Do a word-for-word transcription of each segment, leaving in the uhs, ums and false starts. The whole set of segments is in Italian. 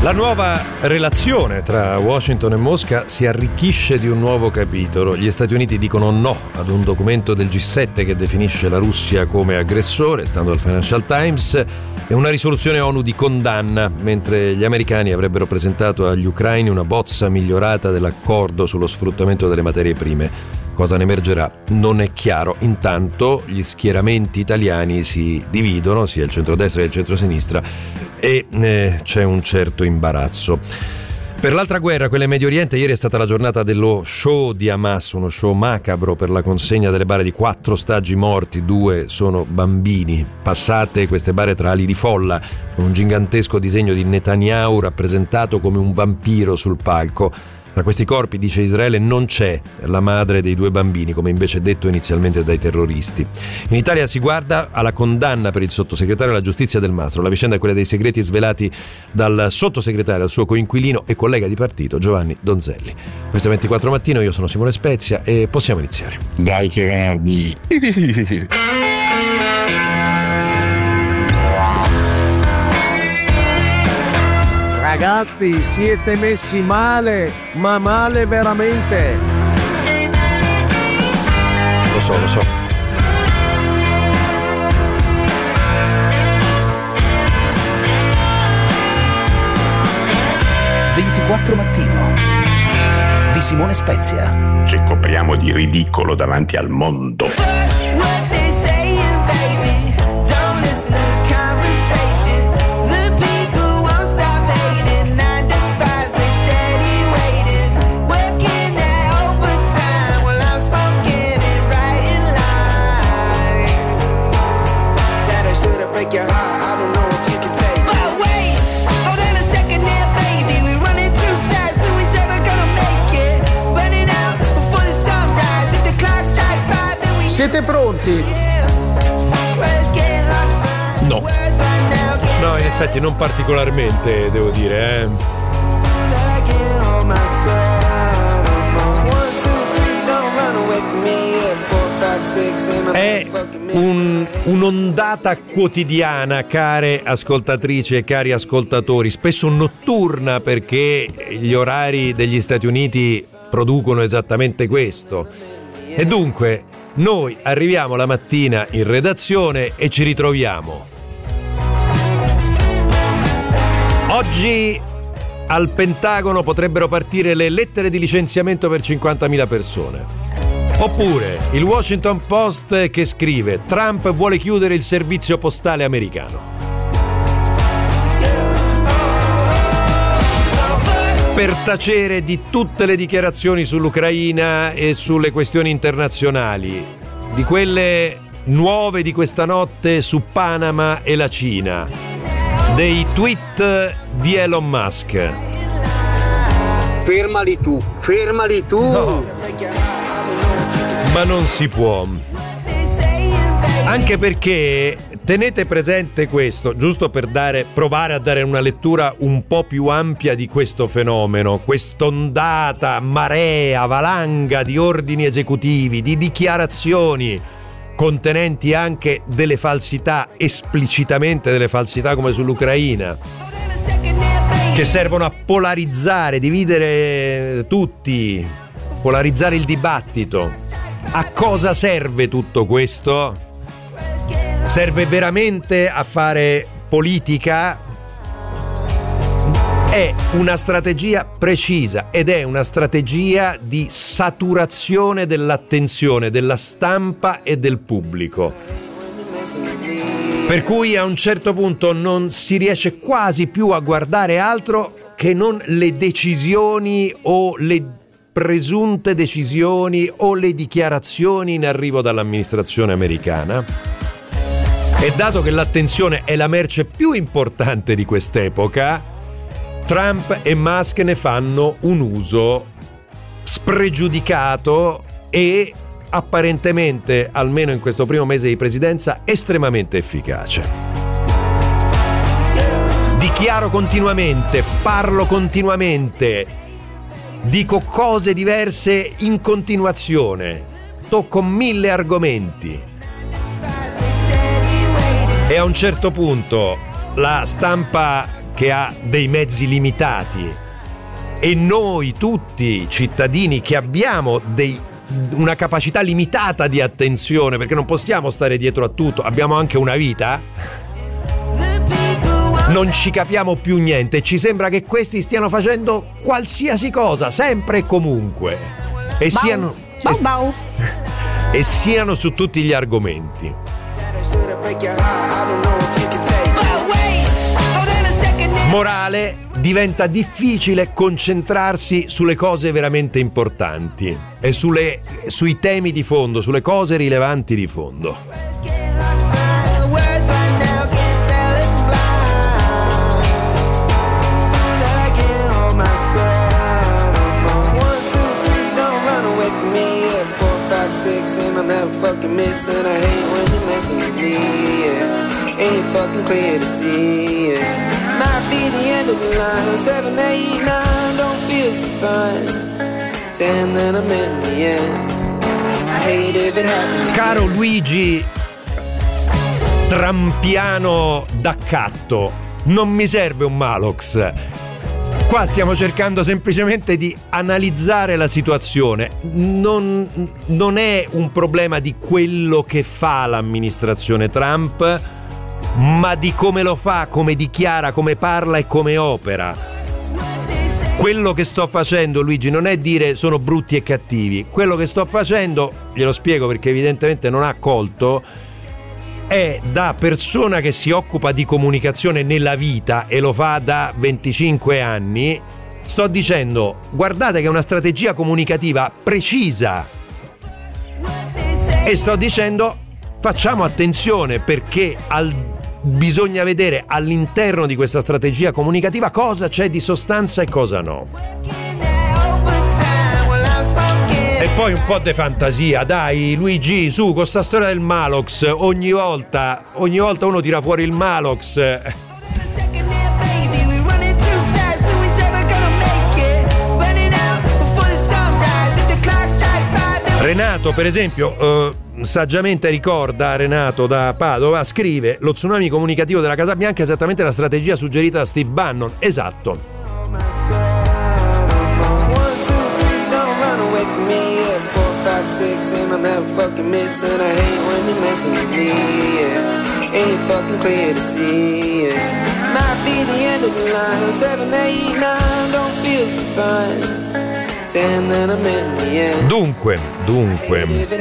La nuova relazione tra Washington e Mosca si arricchisce di un nuovo capitolo. Gli Stati Uniti dicono no ad un documento del G sette che definisce la Russia come aggressore, stando al Financial Times, e una risoluzione ONU di condanna, mentre gli americani avrebbero presentato agli ucraini una bozza migliorata dell'accordo sullo sfruttamento delle materie prime. Cosa ne emergerà non è chiaro. Intanto gli schieramenti italiani si dividono, sia il centrodestra che il centrosinistra, e eh, c'è un certo imbarazzo. Per l'altra guerra, quella in Medio Oriente, ieri è stata la giornata dello show di Hamas, uno show macabro per la consegna delle bare di quattro ostaggi morti, due sono bambini. Passate queste bare tra ali di folla, con un gigantesco disegno di Netanyahu rappresentato come un vampiro sul palco. Tra questi corpi, dice Israele, non c'è la madre dei due bambini, come invece detto inizialmente dai terroristi. In Italia si guarda alla condanna per il sottosegretario alla giustizia Del Mastro. La vicenda è quella dei segreti svelati dal sottosegretario al suo coinquilino e collega di partito Giovanni Donzelli. Questo è ventiquattro Mattino, io sono Simone Spezia e possiamo iniziare. Dai che venerdì. Ragazzi, siete messi male, ma male veramente. Lo so, lo so. ventiquattro Mattino di Simone Spezia. Ci copriamo di ridicolo davanti al mondo. Siete pronti? No. No, in effetti non particolarmente, devo dire, eh. È un, un'ondata quotidiana, care ascoltatrici e cari ascoltatori, spesso notturna, perché gli orari degli Stati Uniti producono esattamente questo. E dunque noi arriviamo la mattina in redazione e ci ritroviamo. Oggi al Pentagono potrebbero partire le lettere di licenziamento per cinquantamila persone. Oppure il Washington Post che scrive: Trump vuole chiudere il servizio postale americano. Per tacere di tutte le dichiarazioni sull'Ucraina e sulle questioni internazionali, di quelle nuove di questa notte su Panama e la Cina, dei tweet di Elon Musk. Fermali tu, fermali tu. No, ma non si può. Anche perché tenete presente questo, giusto per dare, provare a dare una lettura un po' più ampia di questo fenomeno, quest'ondata, marea, valanga di ordini esecutivi, di dichiarazioni contenenti anche delle falsità, esplicitamente delle falsità come sull'Ucraina, che servono a polarizzare, dividere tutti, polarizzare il dibattito. A cosa serve tutto questo? Serve veramente a fare politica? È una strategia precisa ed è una strategia di saturazione dell'attenzione della stampa e del pubblico. Per cui a un certo punto non si riesce quasi più a guardare altro che non le decisioni o le presunte decisioni o le dichiarazioni in arrivo dall'amministrazione americana. E dato che l'attenzione è la merce più importante di quest'epoca, Trump e Musk ne fanno un uso spregiudicato e apparentemente, almeno in questo primo mese di presidenza, estremamente efficace. Dichiaro continuamente, parlo continuamente, dico cose diverse in continuazione, tocco mille argomenti. E a un certo punto la stampa che ha dei mezzi limitati e noi tutti cittadini che abbiamo dei, una capacità limitata di attenzione, perché non possiamo stare dietro a tutto, abbiamo anche una vita, non ci capiamo più niente, ci sembra che questi stiano facendo qualsiasi cosa, sempre e comunque, e bau, siano bau, bau. e siano su tutti gli argomenti. Morale: diventa difficile concentrarsi sulle cose veramente importanti e sulle, sui temi di fondo, sulle cose rilevanti di fondo. Six and I'm never fucking missing. I hate when you're messing with me, yeah. Ain't fucking clear to see, yeah. Might be the end of the line. Seven, eight, nine, don't feel so fine. Ten, then I'm in the end. I hate if it happened. Caro Luigi Trampiano d'accatto, non mi serve un Malox. Qua stiamo cercando semplicemente di analizzare la situazione. Non, non è un problema di quello che fa l'amministrazione Trump, ma di come lo fa, come dichiara, come parla e come opera. Quello che sto facendo, Luigi, non è dire sono brutti e cattivi. Quello che sto facendo, glielo spiego perché evidentemente non ha colto, è da persona che si occupa di comunicazione nella vita e lo fa da venticinque anni, sto dicendo guardate che è una strategia comunicativa precisa e sto dicendo facciamo attenzione perché al, bisogna vedere all'interno di questa strategia comunicativa cosa c'è di sostanza e cosa no. E poi un po' di fantasia, dai Luigi, su con sta storia del Malox, ogni volta, ogni volta uno tira fuori il Malox. Renato, per esempio, eh, saggiamente ricorda, Renato da Padova, scrive: lo tsunami comunicativo della Casa Bianca è esattamente la strategia suggerita da Steve Bannon. Esatto. Six and I'm never fucking missing. I hate when you're messing with me, yeah. Ain't fucking clear to see, yeah. Might be the end of the line. Seven, eight, nine, don't feel so fine. Ten, then I'm in the end. Dunque, dunque.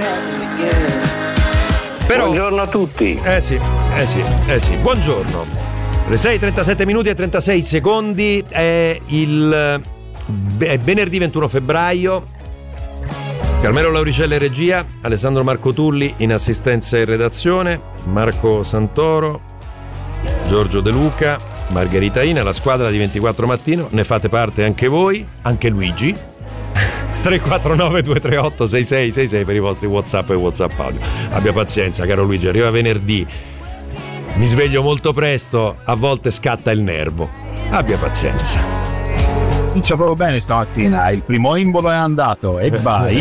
Però, buongiorno a tutti. Eh sì, eh sì, eh sì. Buongiorno. Le sei e trentasette minuti e trentasei secondi. È il è venerdì ventuno febbraio. Carmelo Lauricelli in regia, Alessandro Marco Tulli in assistenza e redazione, Marco Santoro, Giorgio De Luca, Margherita Ina, la squadra di ventiquattro Mattino. Ne fate parte anche voi, anche Luigi. tre quattro nove due tre otto sei sei sei sei per i vostri WhatsApp e WhatsApp audio. Abbia pazienza, caro Luigi, arriva venerdì, mi sveglio molto presto, a volte scatta il nervo. Abbia pazienza. Inizia proprio bene stamattina, il primo imbolo è andato e vai.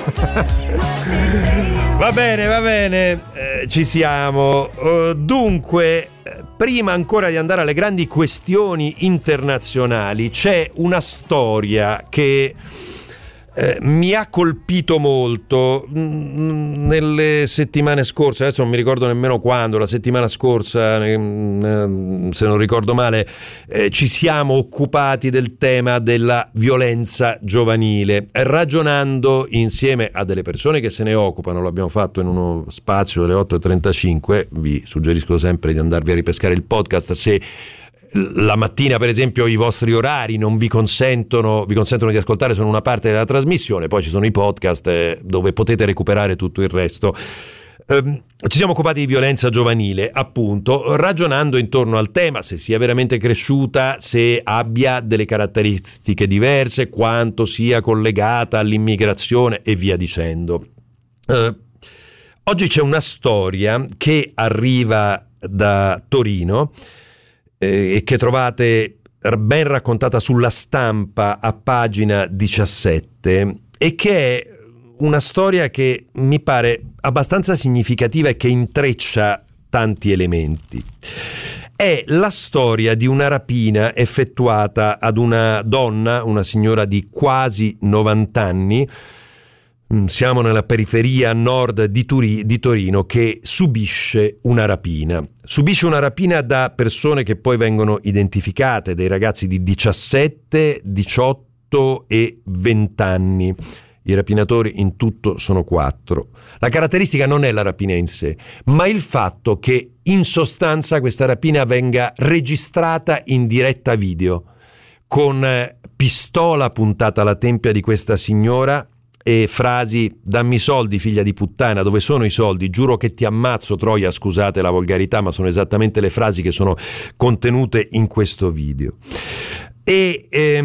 Va bene, va bene, eh, ci siamo. Uh, dunque, prima ancora di andare alle grandi questioni internazionali, c'è una storia che eh, mi ha colpito molto mh, nelle settimane scorse, adesso non mi ricordo nemmeno quando, la settimana scorsa, eh, se non ricordo male, eh, ci siamo occupati del tema della violenza giovanile, ragionando insieme a delle persone che se ne occupano. Lo abbiamo fatto in uno spazio delle otto e trentacinque, vi suggerisco sempre di andarvi a ripescare il podcast se la mattina per esempio i vostri orari non vi consentono vi consentono di ascoltare solo una parte della trasmissione. Poi ci sono i podcast eh, dove potete recuperare tutto il resto. Um, ci siamo occupati di violenza giovanile, appunto, ragionando intorno al tema, se sia veramente cresciuta, se abbia delle caratteristiche diverse, quanto sia collegata all'immigrazione e via dicendo. Uh, oggi c'è una storia che arriva da Torino e che trovate ben raccontata sulla Stampa a pagina diciassette e che è una storia che mi pare abbastanza significativa e che intreccia tanti elementi. è la storia di una rapina effettuata ad una donna, una signora di quasi novanta anni. Siamo nella periferia nord di, Turi- di Torino, che subisce una rapina. Subisce una rapina da persone che poi vengono identificate, dei ragazzi di diciassette, diciotto e venti anni. I rapinatori in tutto sono quattro. La caratteristica non è la rapina in sé, ma il fatto che in sostanza questa rapina venga registrata in diretta video, con pistola puntata alla tempia di questa signora e frasi: dammi soldi figlia di puttana, dove sono i soldi, giuro che ti ammazzo troia, scusate la volgarità, ma sono esattamente le frasi che sono contenute in questo video. E eh,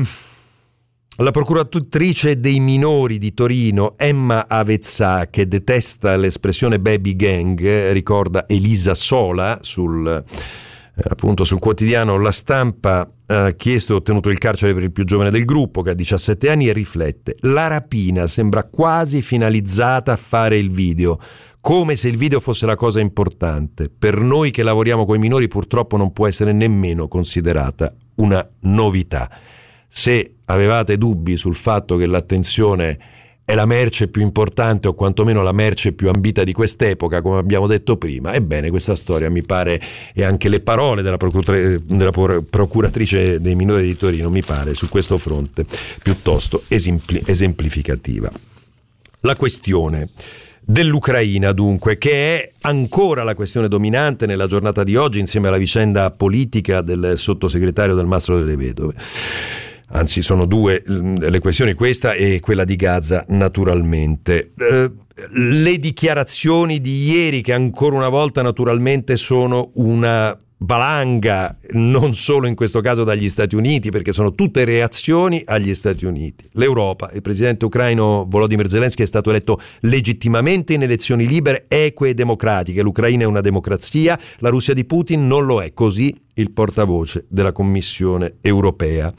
la procuratrice dei minori di Torino, Emma Avezzà, che detesta l'espressione baby gang, ricorda Elisa Sola sul appunto sul quotidiano La Stampa, ha chiesto e ottenuto il carcere per il più giovane del gruppo, che ha diciassette anni, e riflette: la rapina sembra quasi finalizzata a fare il video, come se il video fosse la cosa importante. Per noi che lavoriamo con i minori purtroppo non può essere nemmeno considerata una novità. Se avevate dubbi sul fatto che l'attenzione è la merce più importante, o quantomeno la merce più ambita di quest'epoca, come abbiamo detto prima, ebbene questa storia mi pare, e anche le parole della, procuratrice, della procuratrice dei minori di Torino, mi pare su questo fronte piuttosto esempli, esemplificativa. La questione dell'Ucraina, dunque, che è ancora la questione dominante nella giornata di oggi, insieme alla vicenda politica del sottosegretario del Mastro delle Vedove. Anzi, sono due le questioni, questa e quella di Gaza, naturalmente. Eh, le dichiarazioni di ieri, che ancora una volta naturalmente sono una valanga, non solo in questo caso dagli Stati Uniti, perché sono tutte reazioni agli Stati Uniti. L'Europa, il presidente ucraino Volodymyr Zelensky è stato eletto legittimamente in elezioni libere, eque e democratiche. L'Ucraina è una democrazia, la Russia di Putin non lo è, così il portavoce della Commissione europea.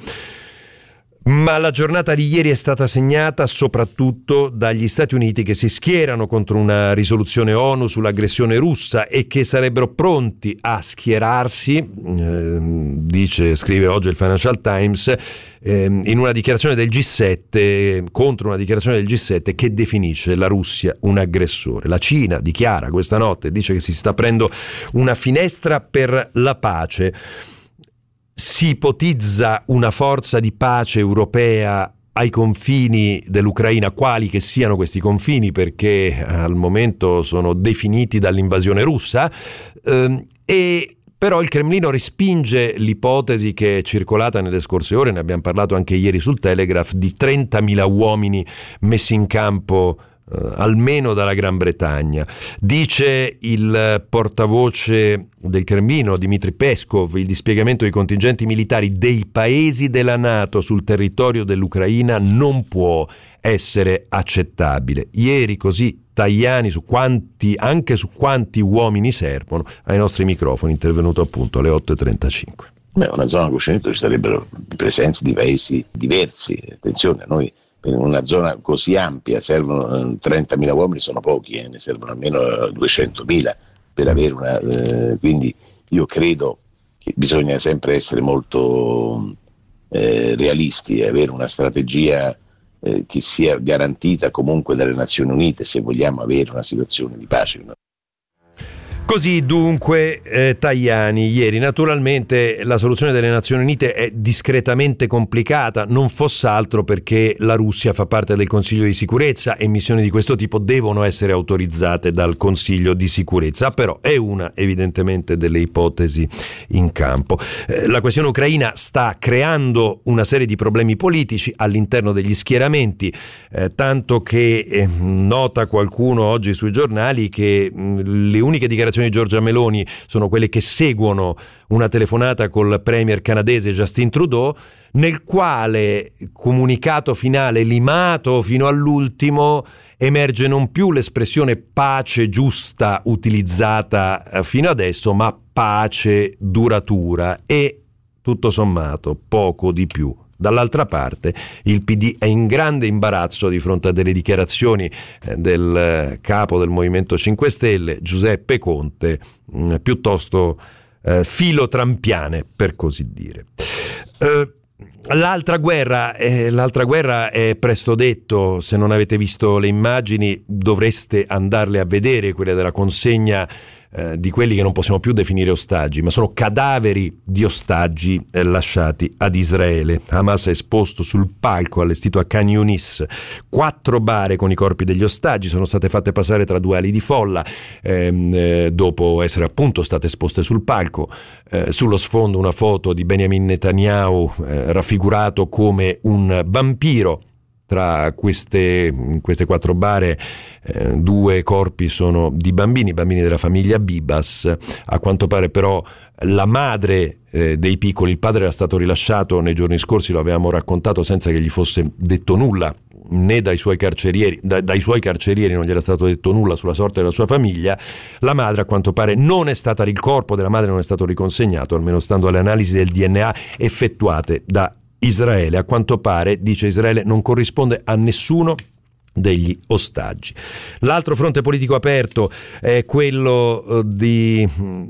Ma la giornata di ieri è stata segnata soprattutto dagli Stati Uniti, che si schierano contro una risoluzione ONU sull'aggressione russa e che sarebbero pronti a schierarsi, eh, dice, scrive oggi il Financial Times, eh, in una dichiarazione del G sette, contro una dichiarazione del G sette che definisce la Russia un aggressore. La Cina dichiara questa notte, dice che si sta aprendo una finestra per la pace. Si ipotizza una forza di pace europea ai confini dell'Ucraina, quali che siano questi confini, perché al momento sono definiti dall'invasione russa, ehm, e però il Cremlino respinge l'ipotesi che è circolata nelle scorse ore, ne abbiamo parlato anche ieri sul Telegraph, di trentamila uomini messi in campo Uh, almeno dalla Gran Bretagna. Dice il portavoce del Cremlino, Dmitry Peskov: il dispiegamento di contingenti militari dei paesi della NATO sul territorio dell'Ucraina non può essere accettabile. Ieri così Tajani, su quanti, anche su quanti uomini servono, ai nostri microfoni, intervenuto appunto alle otto e trentacinque. Beh, una zona cosciente ci sarebbero presenze di paesi diversi. Attenzione, noi in una zona così ampia servono trentamila uomini, sono pochi, eh, ne servono almeno duecentomila per avere una, eh, quindi io credo che bisogna sempre essere molto eh, realisti e avere una strategia eh, che sia garantita comunque dalle Nazioni Unite, se vogliamo avere una situazione di pace. Così dunque eh, Tajani ieri. Naturalmente la soluzione delle Nazioni Unite è discretamente complicata, non fosse altro perché la Russia fa parte del Consiglio di Sicurezza e missioni di questo tipo devono essere autorizzate dal Consiglio di Sicurezza, però è una evidentemente delle ipotesi in campo. Eh, la questione ucraina sta creando una serie di problemi politici all'interno degli schieramenti, eh, tanto che eh, nota qualcuno oggi sui giornali che mh, le uniche dichiarazioni di Giorgia Meloni sono quelle che seguono una telefonata col premier canadese Justin Trudeau, nel quale comunicato finale limato fino all'ultimo emerge non più l'espressione pace giusta utilizzata fino adesso, ma pace duratura e tutto sommato poco di più. Dall'altra parte il P D è in grande imbarazzo di fronte a delle dichiarazioni del capo del Movimento cinque Stelle, Giuseppe Conte, piuttosto eh, filo-trampiane, per così dire. Eh, L'altra guerra, eh, l'altra guerra è presto detto. Se non avete visto le immagini dovreste andarle a vedere, quelle della consegna eh, di quelli che non possiamo più definire ostaggi, ma sono cadaveri di ostaggi eh, lasciati ad Israele. Hamas ha esposto sul palco allestito a Khan Yunis quattro bare con i corpi degli ostaggi, sono state fatte passare tra due ali di folla ehm, eh, dopo essere appunto state esposte sul palco. Eh, sullo sfondo una foto di Benjamin Netanyahu eh, raffigurato come un vampiro. Tra queste, queste quattro bare eh, due corpi sono di bambini, bambini della famiglia Bibas. A quanto pare però la madre eh, dei piccoli, il padre era stato rilasciato nei giorni scorsi, lo avevamo raccontato, senza che gli fosse detto nulla, né dai suoi carcerieri, da, dai suoi carcerieri non gli era stato detto nulla sulla sorte della sua famiglia. La madre a quanto pare non è stata, il corpo della madre non è stato riconsegnato, almeno stando alle analisi del D N A effettuate da Israele. A quanto pare, dice Israele, non corrisponde a nessuno degli ostaggi. L'altro fronte politico aperto è quello di,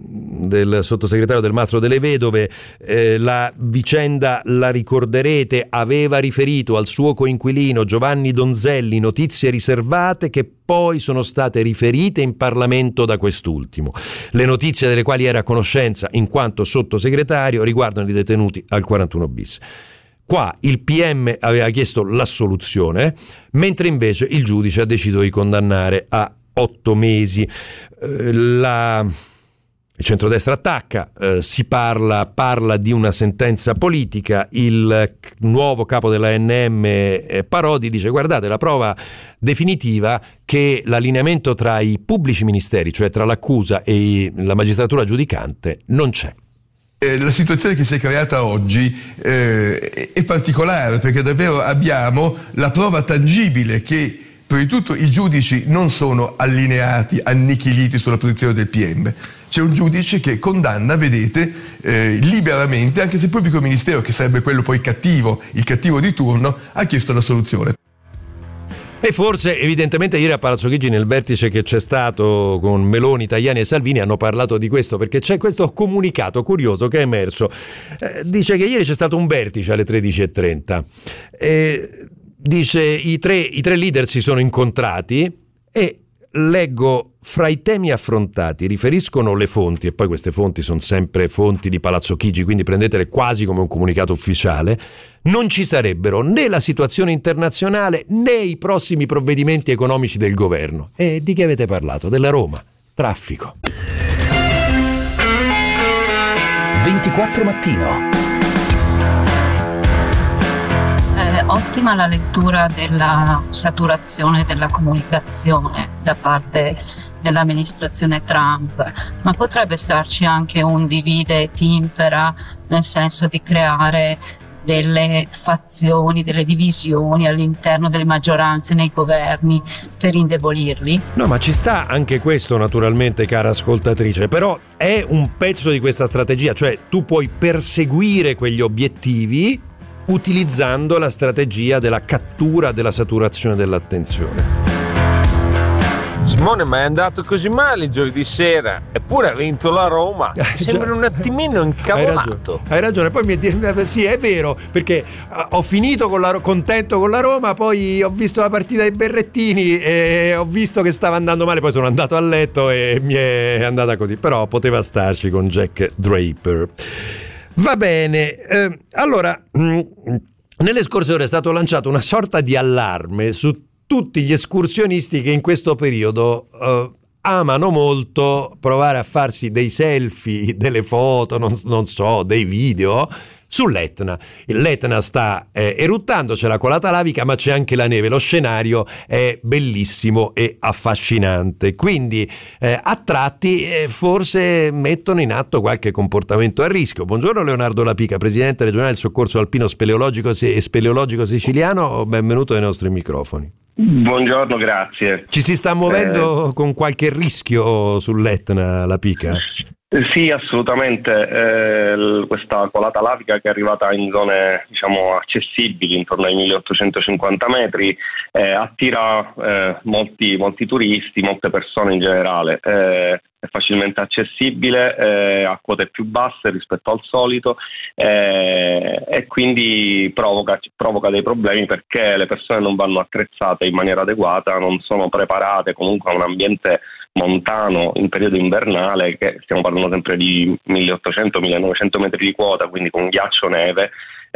del sottosegretario Del Mastro delle Vedove. Eh, la vicenda, la ricorderete, aveva riferito al suo coinquilino Giovanni Donzelli notizie riservate che poi sono state riferite in Parlamento da quest'ultimo. Le notizie delle quali era a conoscenza in quanto sottosegretario riguardano i detenuti al quarantuno bis. Qua il P M aveva chiesto l'assoluzione, mentre invece il giudice ha deciso di condannare a otto mesi. Eh, la... Il centrodestra attacca, eh, si parla, parla di una sentenza politica. Il nuovo capo della A N M, eh, Parodi, dice: guardate, la prova definitiva che l'allineamento tra i pubblici ministeri, cioè tra l'accusa e la magistratura giudicante, non c'è. La situazione che si è creata oggi eh, è particolare, perché davvero abbiamo la prova tangibile che prima di tutto i giudici non sono allineati, annichiliti sulla posizione del P M. C'è un giudice che condanna, vedete, eh, liberamente, anche se il pubblico ministero, che sarebbe quello poi cattivo, il cattivo di turno, ha chiesto l'assoluzione. E forse, evidentemente, ieri a Palazzo Chigi, nel vertice che c'è stato con Meloni, Tajani e Salvini, hanno parlato di questo, perché c'è questo comunicato curioso che è emerso. Eh, dice che ieri c'è stato un vertice alle tredici e trenta. Eh, dice i tre, i tre leader si sono incontrati e leggo: fra i temi affrontati, riferiscono le fonti, e poi queste fonti sono sempre fonti di Palazzo Chigi, quindi prendetele quasi come un comunicato ufficiale, non ci sarebbero né la situazione internazionale né i prossimi provvedimenti economici del governo. E di che avete parlato? Della Roma, traffico. ventiquattro Mattino. Eh, ottima la lettura della saturazione della comunicazione da parte dell'amministrazione Trump, ma potrebbe starci anche un divide et impera, nel senso di creare delle fazioni, delle divisioni all'interno delle maggioranze nei governi per indebolirli? No, ma ci sta anche questo, naturalmente, cara ascoltatrice, però è un pezzo di questa strategia, cioè tu puoi perseguire quegli obiettivi utilizzando la strategia della cattura della saturazione dell'attenzione. Simone, ma è andato così male giovedì sera, eppure ha vinto la Roma. Mi sembra un attimino incavolato. Hai ragione, hai ragione. Poi mi è, sì, è vero, perché ho finito con la, contento con la Roma, poi ho visto la partita dei Berrettini e ho visto che stava andando male, poi sono andato a letto e mi è andata così, però poteva starci con Jack Draper. Va bene, eh, allora mh, nelle scorse ore è stato lanciato una sorta di allarme su tutti gli escursionisti che in questo periodo eh, amano molto provare a farsi dei selfie, delle foto, non, non so, dei video sull'Etna. L'Etna sta eh, eruttando, c'è la colata lavica, ma c'è anche la neve. Lo scenario è bellissimo e affascinante, quindi eh, a tratti eh, forse mettono in atto qualche comportamento a rischio. Buongiorno Leonardo Lapica, presidente regionale del soccorso alpino speleologico e speleologico siciliano, benvenuto ai nostri microfoni. Buongiorno, grazie. Ci si sta muovendo eh... con qualche rischio sull'Etna, Lapica? Sì, assolutamente. Eh, questa colata lavica che è arrivata in zone, diciamo, accessibili, intorno ai milleottocentocinquanta metri, eh, attira eh, molti, molti turisti, molte persone in generale. Eh, è facilmente accessibile, eh, a quote più basse rispetto al solito, eh, e quindi provoca, provoca dei problemi perché le persone non vanno attrezzate in maniera adeguata, non sono preparate comunque a un ambiente montano in periodo invernale, che stiamo parlando sempre di milleottocento millenovecento metri di quota, quindi con ghiaccio, neve,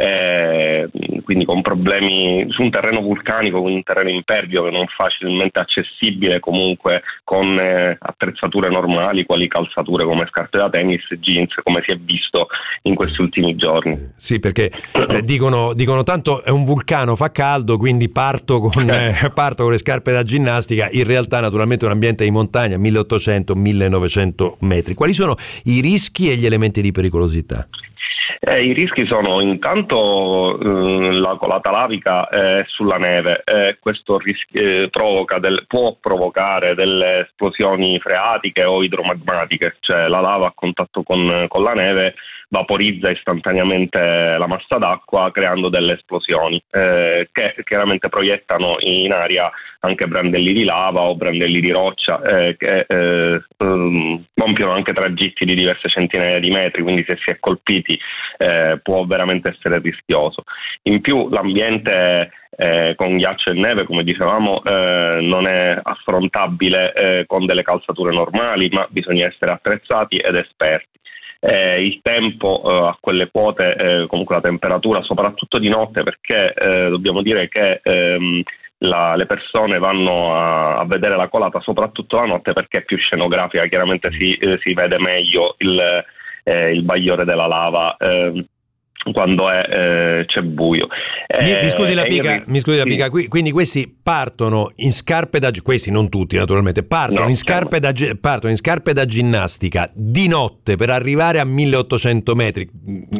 eh, quindi con problemi su un terreno vulcanico, con un terreno impervio che non facilmente accessibile comunque con eh, attrezzature normali quali calzature come scarpe da tennis, jeans, come si è visto in questi ultimi giorni. Sì, perché eh, dicono, dicono tanto è un vulcano, fa caldo, quindi parto con, eh, parto con le scarpe da ginnastica. In realtà naturalmente è un ambiente di montagna, milleottocento millenovecento metri. Quali sono i rischi e gli elementi di pericolosità? Eh, I rischi sono intanto eh, la colata lavica eh, sulla neve, eh, questo ris- eh, provoca del, può provocare delle esplosioni freatiche o idromagmatiche, cioè la lava a contatto con, con la neve vaporizza istantaneamente la massa d'acqua creando delle esplosioni eh, che chiaramente proiettano in aria anche brandelli di lava o brandelli di roccia eh, che eh, um, compiono anche tragitti di diverse centinaia di metri, quindi se si è colpiti eh, può veramente essere rischioso. In più l'ambiente eh, con ghiaccio e neve, come dicevamo, eh, non è affrontabile eh, con delle calzature normali, ma bisogna essere attrezzati ed esperti. Eh, il tempo eh, a quelle quote, eh, comunque la temperatura, soprattutto di notte, perché eh, dobbiamo dire che ehm, la, le persone vanno a, a vedere la colata soprattutto la notte perché è più scenografica, chiaramente si, eh, si vede meglio il, eh, il bagliore della lava eh, quando è, eh, c'è buio. Mi, mi scusi la Eh, pica, il- mi scusi la sì. pica, qui- quindi questi partono in scarpe da gi- questi non tutti naturalmente, partono No, in scarpe da gi- partono in scarpe da ginnastica di notte per arrivare a milleottocento metri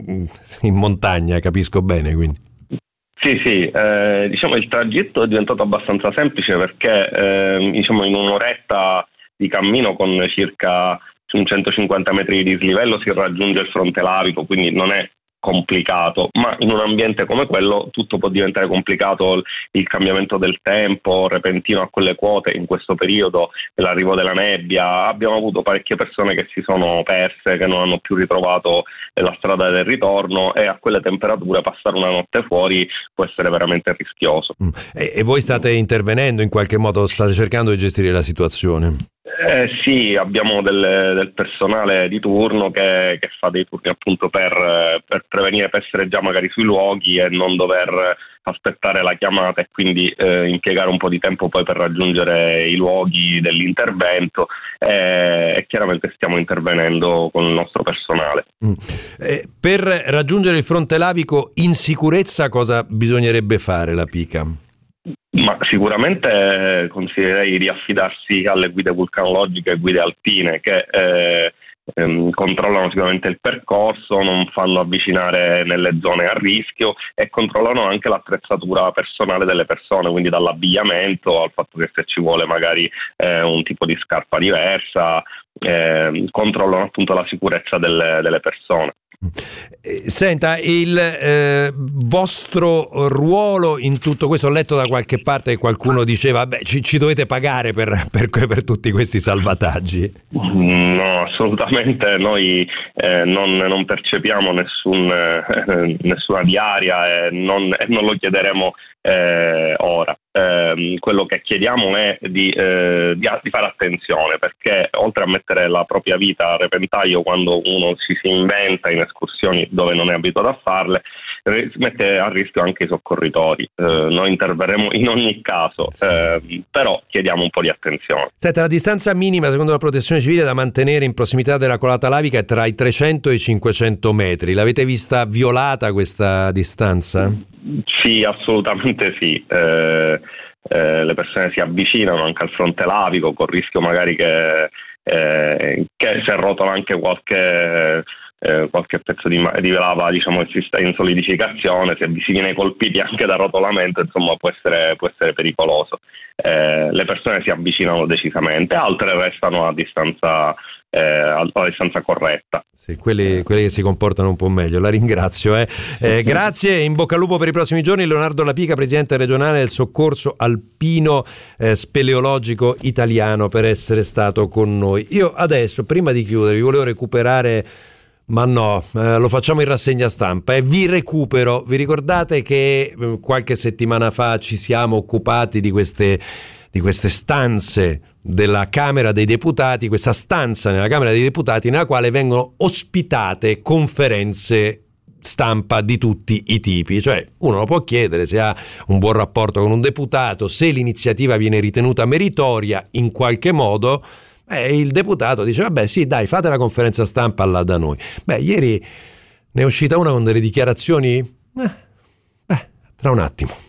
in montagna, capisco bene, quindi. Sì, sì, eh, diciamo il tragitto è diventato abbastanza semplice perché eh, diciamo in un'oretta di cammino con circa un centocinquanta metri di dislivello si raggiunge il fronte lavico, quindi non è complicato, ma in un ambiente come quello tutto può diventare complicato, il cambiamento del tempo repentino a quelle quote in questo periodo, l'arrivo della nebbia. Abbiamo avuto parecchie persone che si sono perse, che non hanno più ritrovato la strada del ritorno, e a quelle temperature passare una notte fuori può essere veramente rischioso. Mm. E, e voi state intervenendo in qualche modo, state cercando di gestire la situazione? Eh, sì, abbiamo del, del personale di turno che, che fa dei turni appunto per, per prevenire, per essere già magari sui luoghi e non dover aspettare la chiamata e quindi eh, impiegare un po' di tempo poi per raggiungere i luoghi dell'intervento eh, e chiaramente stiamo intervenendo con il nostro personale. Mm. Eh, per raggiungere il fronte lavico in sicurezza cosa bisognerebbe fare, la pica? Ma sicuramente consiglierei di affidarsi alle guide vulcanologiche e guide alpine che eh, ehm, controllano sicuramente il percorso, non fanno avvicinare nelle zone a rischio e controllano anche l'attrezzatura personale delle persone, quindi dall'abbigliamento al fatto che se ci vuole magari eh, un tipo di scarpa diversa, eh, controllano appunto la sicurezza delle, delle persone. Senta, il eh, vostro ruolo in tutto questo, ho letto da qualche parte che qualcuno diceva beh, ci, ci dovete pagare per, per, per tutti questi salvataggi. No, assolutamente, noi eh, non, non percepiamo nessun, eh, nessuna diaria e non, e non lo chiederemo eh, ora. Eh, quello che chiediamo è di, eh, di, di fare attenzione, perché oltre a mettere la propria vita a repentaglio quando uno ci si inventa in escursioni dove non è abituato a farle, mette a rischio anche i soccorritori. Eh, noi interverremo in ogni caso, eh, però chiediamo un po' di attenzione. Senta, la distanza minima secondo la protezione civile da mantenere in prossimità della colata lavica è tra i trecento e i cinquecento metri. L'avete vista violata questa distanza? Sì, assolutamente sì. Eh, eh, le persone si avvicinano anche al fronte lavico con il rischio magari che, eh, che si arrotola anche qualche... Eh, qualche pezzo di, di lava, diciamo, che si sta in solidificazione, se si viene colpiti anche da rotolamento, insomma può essere, può essere pericoloso. Eh, le persone si avvicinano decisamente, altre restano a distanza eh, abbastanza corretta. Sì, quelli, quelli che si comportano un po' meglio, la ringrazio. Eh. Eh, grazie, in bocca al lupo per i prossimi giorni. Leonardo Lapica, presidente regionale del Soccorso Alpino eh, Speleologico Italiano, per essere stato con noi. Io adesso, prima di chiudere, vi volevo recuperare, ma no, eh, lo facciamo in rassegna stampa e eh. vi recupero. Vi ricordate che eh, qualche settimana fa ci siamo occupati di queste, di queste stanze della Camera dei Deputati, questa stanza nella Camera dei Deputati nella quale vengono ospitate conferenze stampa di tutti i tipi, cioè uno lo può chiedere se ha un buon rapporto con un deputato, se l'iniziativa viene ritenuta meritoria in qualche modo, eh, il deputato dice vabbè sì dai, fate la conferenza stampa là da noi. Beh, ieri ne è uscita una con delle dichiarazioni eh, eh, tra un attimo.